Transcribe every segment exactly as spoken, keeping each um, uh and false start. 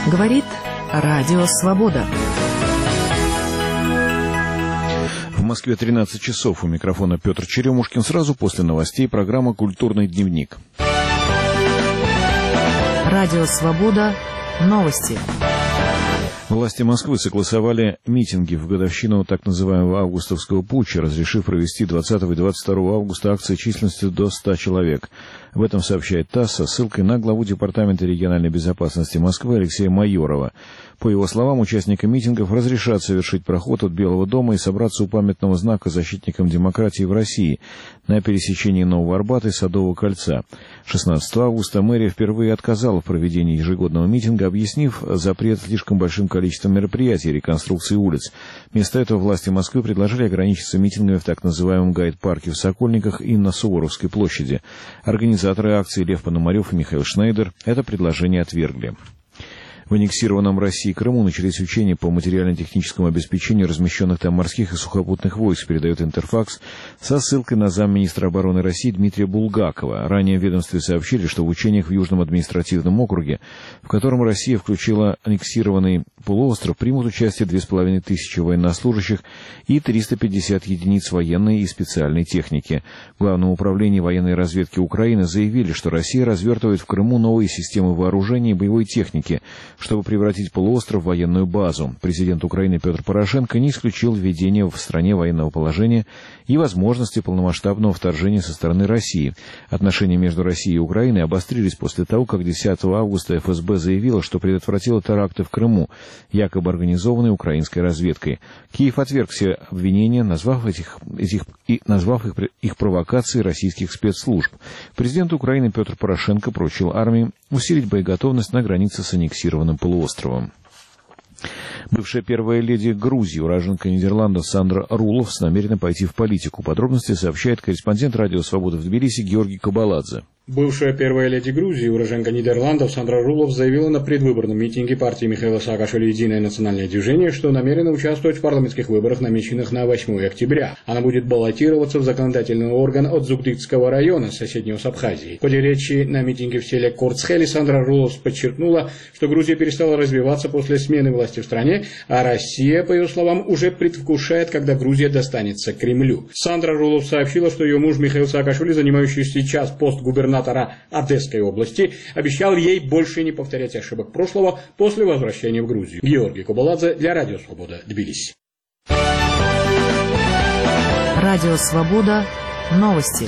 Говорит Радио Свобода. В Москве тринадцать часов. У микрофона Петр Черемушкин. Сразу после новостей программа «Культурный дневник». Радио Свобода. Новости. Власти Москвы согласовали митинги в годовщину так называемого августовского путча, разрешив провести двадцатого и двадцать второго августа акции численностью до ста человек. Об этом сообщает ТАСС со ссылкой на главу Департамента региональной безопасности Москвы Алексея Майорова. По его словам, участникам митингов разрешат совершить проход от Белого дома и собраться у памятного знака защитникам демократии в России на пересечении Нового Арбата и Садового кольца. шестнадцатого августа мэрия впервые отказала в проведении ежегодного митинга, объяснив запрет слишком большим количеством мероприятий и реконструкции улиц. Вместо этого власти Москвы предложили ограничиться митингами в так называемом гайд-парке в Сокольниках и на Суворовской площади. Организаторы акции Лев Пономарев и Михаил Шнейдер это предложение отвергли. В аннексированном России Крыму начались учения по материально-техническому обеспечению размещенных там морских и сухопутных войск, передает Интерфакс, со ссылкой на замминистра обороны России Дмитрия Булгакова. Ранее в ведомстве сообщили, что в учениях в Южном административном округе, в котором Россия включила аннексированный полуостров, примут участие две с половиной тысячи военнослужащих и триста пятьдесят единиц военной и специальной техники. В Главном управлении военной разведки Украины заявили, что Россия развертывает в Крыму новые системы вооружения и боевой техники, чтобы превратить полуостров в военную базу. Президент Украины Петр Порошенко не исключил введение в стране военного положения и возможности полномасштабного вторжения со стороны России. Отношения между Россией и Украиной обострились после того, как десятого августа эф эс бэ заявила, что предотвратила теракты в Крыму, якобы организованные украинской разведкой. Киев отверг все обвинения, назвав, этих, этих, и, назвав их, их провокацией российских спецслужб. Президент Украины Петр Порошенко поручил армии усилить боеготовность на границе с аннексированным полуостровом. Бывшая первая леди Грузии, уроженка Нидерландов Сандра Руловс, намерена пойти в политику. Подробности сообщает корреспондент Радио Свобода в Тбилиси Георгий Кабаладзе. Бывшая первая леди Грузии, уроженка Нидерландов Сандра Руловс, заявила на предвыборном митинге партии Михаила Саакашвили «Единое национальное движение», что намерена участвовать в парламентских выборах, намеченных на восьмое октября. Она будет баллотироваться в законодательный орган от Зугдидского района, соседнего с Абхазией. В ходе речи на митинге в селе Корцхели Сандра Руловс подчеркнула, что Грузия перестала развиваться после смены власти в стране, а Россия, по ее словам, уже предвкушает, когда Грузия достанется Кремлю. Сандра Руловс сообщила, что ее муж Михаил Саакашвили, занимающий сейчас пост губернатора Одесской области, обещал ей больше не повторять ошибок прошлого после возвращения в Грузию. Георгий Кабаладзе для Радио Свобода, Тбилиси. Радио Свобода. Новости.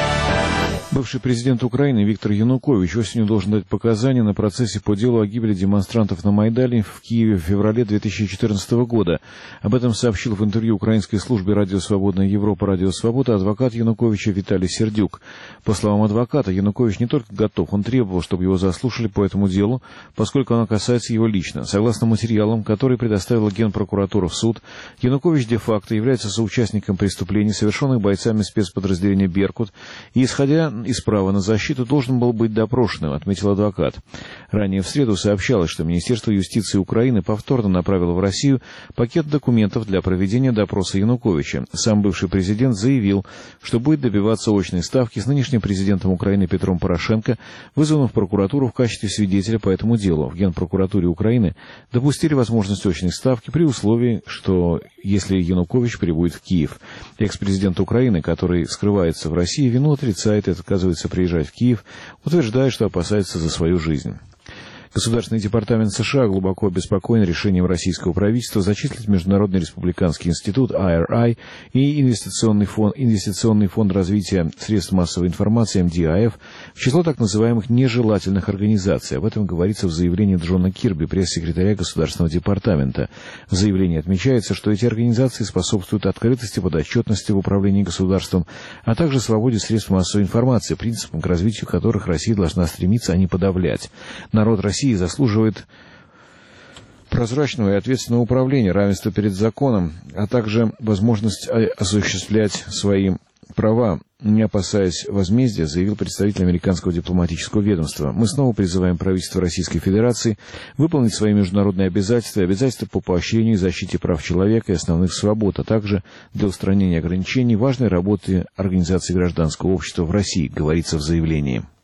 Бывший президент Украины Виктор Янукович осенью должен дать показания на процессе по делу о гибели демонстрантов на Майдане в Киеве в феврале две тысячи четырнадцатого года. Об этом сообщил в интервью украинской службе «Радио Свободная Европа» «Радио Свобода» адвокат Януковича Виталий Сердюк. По словам адвоката, Янукович не только готов, он требовал, чтобы его заслушали по этому делу, поскольку оно касается его лично. Согласно материалам, которые предоставила Генпрокуратура в суд, Янукович де-факто является соучастником преступлений, совершенных бойцами спецподразделения «Беркут», и, исходя из права на защиту, должен был быть допрошенным, отметил адвокат. Ранее в среду сообщалось, что Министерство юстиции Украины повторно направило в Россию пакет документов для проведения допроса Януковича. Сам бывший президент заявил, что будет добиваться очной ставки с нынешним президентом Украины Петром Порошенко, вызванным в прокуратуру в качестве свидетеля по этому делу. В Генпрокуратуре Украины допустили возможность очной ставки при условии, что если Янукович прибудет в Киев. Экс-президент Украины, который скрывается в России, вину отрицает и отказывается приезжать в Киев, утверждая, что опасается за свою жизнь. Государственный департамент США глубоко обеспокоен решением российского правительства зачислить Международный республиканский институт ай ар ай и Инвестиционный фонд, Инвестиционный фонд развития средств массовой информации эм ди ай эф в число так называемых нежелательных организаций. Об этом говорится в заявлении Джона Кирби, пресс-секретаря Государственного департамента. В заявлении отмечается, что эти организации способствуют открытости, подотчетности в управлении государством, а также свободе средств массовой информации, принципам, к развитию которых Россия должна стремиться, а не подавлять. Народ России заслуживает прозрачного и ответственного управления, равенства перед законом, а также возможность осуществлять свои права, не опасаясь возмездия, заявил представитель американского дипломатического ведомства. Мы снова призываем правительство Российской Федерации выполнить свои международные обязательства и обязательства по поощрению и защите прав человека и основных свобод, а также для устранения ограничений важной работы Организации гражданского общества в России, говорится в заявлении.